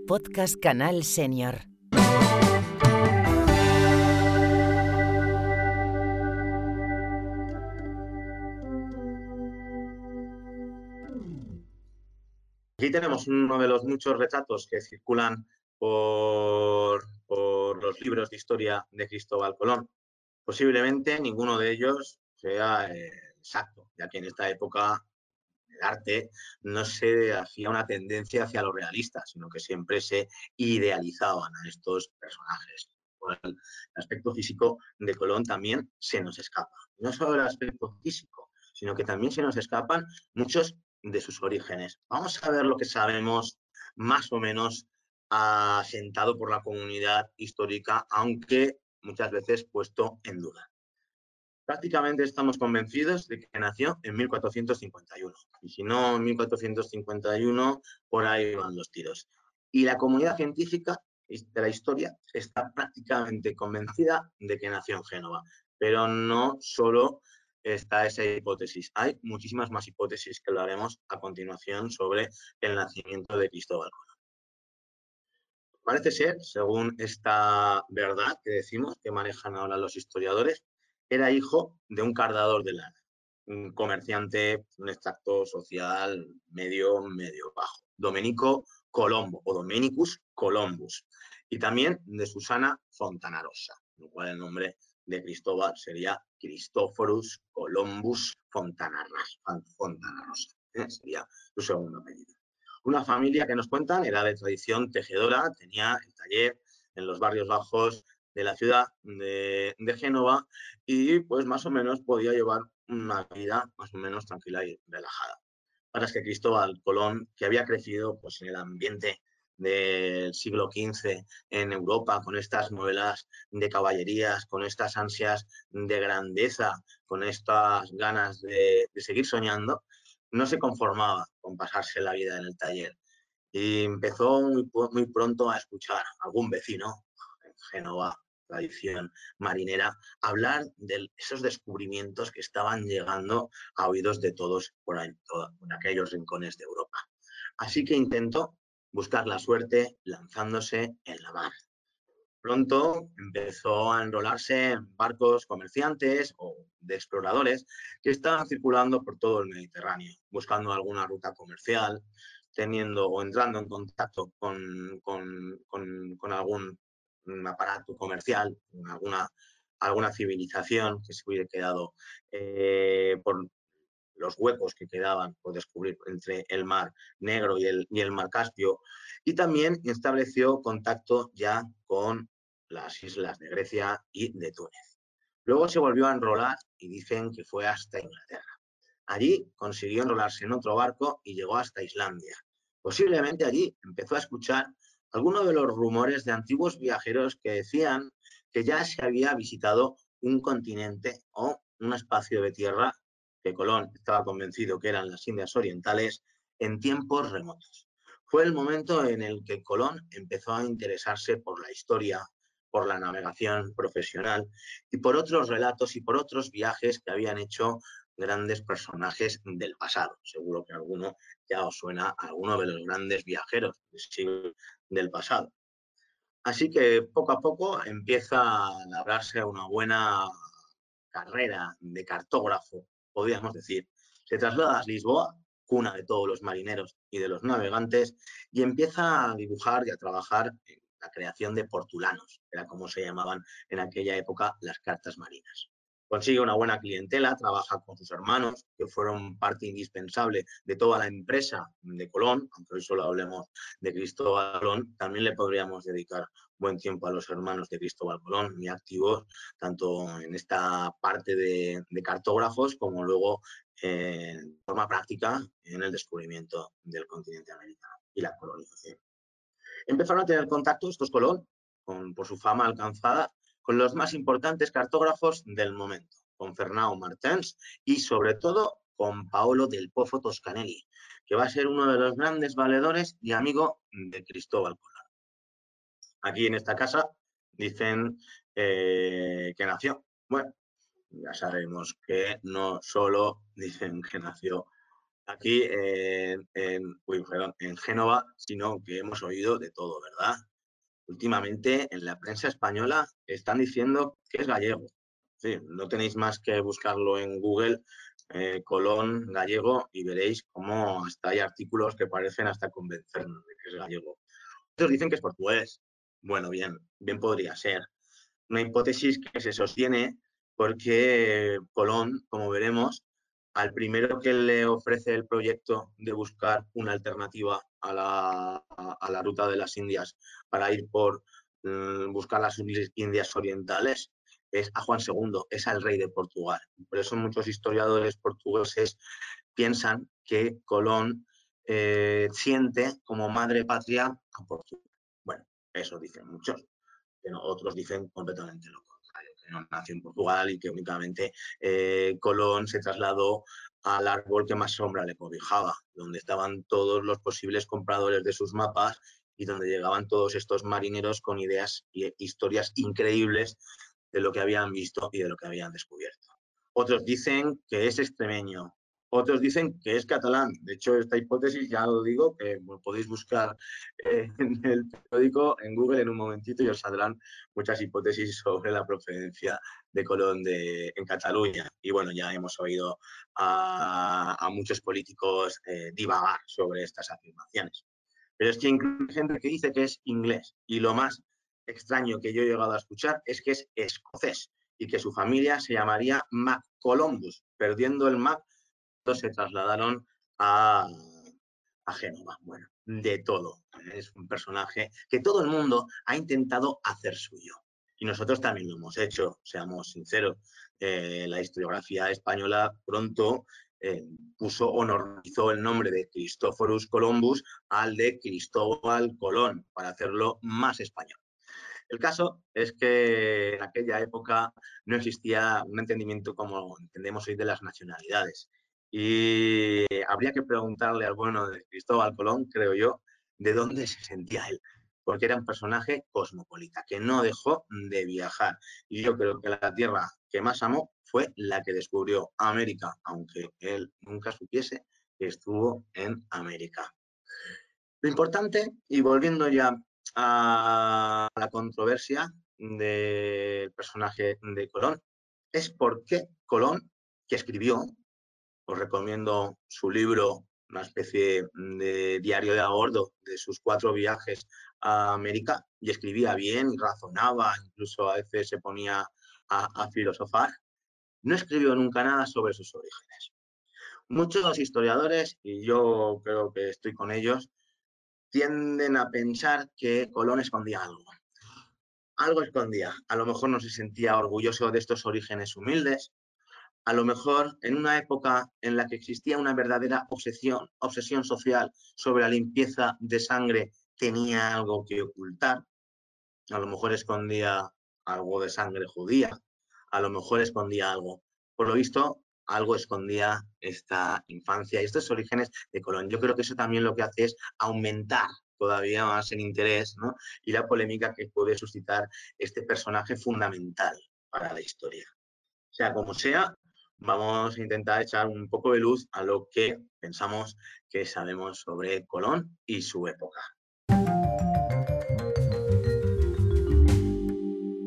podcast Canal Senior. Aquí tenemos uno de los muchos retratos que circulan por los libros de historia de Cristóbal Colón. Posiblemente ninguno de ellos sea exacto, ya que en esta época el arte no se hacía una tendencia hacia lo realista, sino que siempre se idealizaban a estos personajes. El aspecto físico de Colón también se nos escapa. No solo el aspecto físico, sino que también se nos escapan muchos de sus orígenes. Vamos a ver lo que sabemos más o menos asentado por la comunidad histórica, aunque muchas veces puesto en duda. Prácticamente estamos convencidos de que nació en 1451. Y si no, en 1451, por ahí van los tiros. Y la comunidad científica de la historia está prácticamente convencida de que nació en Génova. Pero no solo está esa hipótesis. Hay muchísimas más hipótesis que lo haremos a continuación sobre el nacimiento de Cristóbal Colón. Parece ser, según esta verdad que decimos, que manejan ahora los historiadores, era hijo de un cardador de lana, un comerciante, un extracto social medio bajo, Domenico Colombo o Domenicus Columbus, y también de Susana Fontanarosa, lo cual el nombre de Cristóbal sería Christophorus Columbus Fontanarosa, sería su segundo apellido. Una familia que nos cuentan era de tradición tejedora, tenía el taller en los barrios bajos de la ciudad de Génova y pues más o menos podía llevar una vida más o menos tranquila y relajada. Para es que Cristóbal Colón, que había crecido pues, en el ambiente del siglo XV en Europa, con estas novelas de caballerías, con estas ansias de grandeza, con estas ganas de seguir soñando, no se conformaba con pasarse la vida en el taller y empezó muy pronto a escuchar a algún vecino en Génova, tradición marinera, hablar de esos descubrimientos que estaban llegando a oídos de todos por aquellos rincones de Europa. Así que intentó buscar la suerte lanzándose en la mar. Pronto empezó a enrolarse en barcos comerciantes o de exploradores que estaban circulando por todo el Mediterráneo, buscando alguna ruta comercial, teniendo o entrando en contacto con algún aparato comercial, alguna civilización que se hubiera quedado por los huecos que quedaban por descubrir entre el Mar Negro y el Mar Caspio, y también estableció contacto ya con las islas de Grecia y de Túnez. Luego se volvió a enrolar y dicen que fue hasta Inglaterra. Allí consiguió enrolarse en otro barco y llegó hasta Islandia. Posiblemente allí empezó a escuchar algunos de los rumores de antiguos viajeros que decían que ya se había visitado un continente o un espacio de tierra que Colón estaba convencido que eran las Indias Orientales en tiempos remotos. Fue el momento en el que Colón empezó a interesarse por la historia, por la navegación profesional y por otros relatos y por otros viajes que habían hecho grandes personajes del pasado. Seguro que alguno ya os suena a alguno de los grandes viajeros del pasado. Así que poco a poco empieza a labrarse una buena carrera de cartógrafo, podríamos decir. Se traslada a Lisboa, cuna de todos los marineros y de los navegantes, y empieza a dibujar y a trabajar en la creación de portulanos, era como se llamaban en aquella época las cartas marinas. Consigue una buena clientela, trabaja con sus hermanos, que fueron parte indispensable de toda la empresa de Colón, aunque hoy solo hablemos de Cristóbal Colón, también le podríamos dedicar buen tiempo a los hermanos de Cristóbal Colón, muy activos, tanto en esta parte de cartógrafos como luego en forma práctica en el descubrimiento del continente americano y la colonización. Empezaron a tener contacto estos Colón, por su fama alcanzada, con los más importantes cartógrafos del momento, con Fernão Martins y sobre todo con Paolo del Pozo Toscanelli, que va a ser uno de los grandes valedores y amigo de Cristóbal Colón. Aquí en esta casa dicen que nació. Bueno, ya sabemos que no solo dicen que nació Aquí en Génova, sino que hemos oído de todo, ¿verdad? Últimamente en la prensa española están diciendo que es gallego. Sí, no tenéis más que buscarlo en Google, Colón gallego, y veréis cómo hasta hay artículos que parecen hasta convencernos de que es gallego. Otros dicen que es portugués. Bueno, bien podría ser. Una hipótesis que se sostiene porque Colón, como veremos, al primero que le ofrece el proyecto de buscar una alternativa a la ruta de las Indias para ir por buscar las Indias orientales, es a Juan II, es al rey de Portugal. Por eso muchos historiadores portugueses piensan que Colón siente como madre patria a Portugal. Bueno, eso dicen muchos. Pero otros dicen completamente lo contrario, que no nació en Portugal y que únicamente Colón se trasladó al árbol que más sombra le cobijaba, donde estaban todos los posibles compradores de sus mapas y donde llegaban todos estos marineros con ideas e historias increíbles de lo que habían visto y de lo que habían descubierto. Otros dicen que es extremeño, otros dicen que es catalán. De hecho, esta hipótesis, ya lo digo, que podéis buscar en el periódico, en Google, en un momentito, y os saldrán muchas hipótesis sobre la procedencia de Colón en Cataluña. Y bueno, ya hemos oído a muchos políticos divagar sobre estas afirmaciones. Pero es que incluso hay gente que dice que es inglés. Y lo más extraño que yo he llegado a escuchar es que es escocés y que su familia se llamaría MacColumbus. Perdiendo el Mac, se trasladaron a Génova. Bueno, de todo. Es un personaje que todo el mundo ha intentado hacer suyo. Y nosotros también lo hemos hecho, seamos sinceros. La historiografía española pronto honorizó el nombre de Cristóforus Columbus al de Cristóbal Colón, para hacerlo más español. El caso es que en aquella época no existía un entendimiento como entendemos hoy de las nacionalidades. Y habría que preguntarle al bueno de Cristóbal Colón, creo yo, de dónde se sentía él. Porque era un personaje cosmopolita, que no dejó de viajar. Y yo creo que la tierra que más amó fue la que descubrió América, aunque él nunca supiese que estuvo en América. Lo importante, y volviendo ya a la controversia del personaje de Colón, es por qué Colón, que escribió, os recomiendo su libro, una especie de diario de a bordo de sus 4 viajes a América, y escribía bien y razonaba, incluso a veces se ponía a filosofar, no escribió nunca nada sobre sus orígenes. Muchos historiadores, y yo creo que estoy con ellos, tienden a pensar que Colón escondía algo. Algo escondía. A lo mejor no se sentía orgulloso de estos orígenes humildes. A lo mejor en una época en la que existía una verdadera obsesión social sobre la limpieza de sangre, tenía algo que ocultar. A lo mejor escondía algo de sangre judía. A lo mejor escondía algo. Por lo visto, algo escondía esta infancia y estos orígenes de Colón. Yo creo que eso también lo que hace es aumentar todavía más el interés, ¿no? Y la polémica que puede suscitar este personaje fundamental para la historia. Sea como sea, vamos a intentar echar un poco de luz a lo que pensamos que sabemos sobre Colón y su época.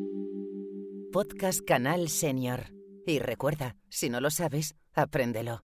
Podcast Canal Senior. Y recuerda, si no lo sabes, apréndelo.